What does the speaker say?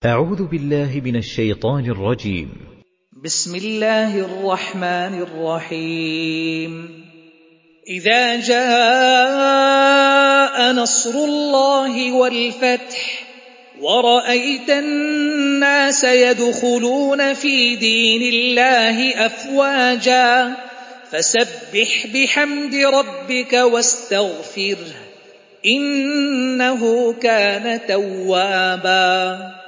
أعوذ بالله من الشيطان الرجيم. بسم الله الرحمن الرحيم. إذا جاء نصر الله والفتح ورأيت الناس يدخلون في دين الله أفواجا فسبح بحمد ربك واستغفره إنه كان توابا.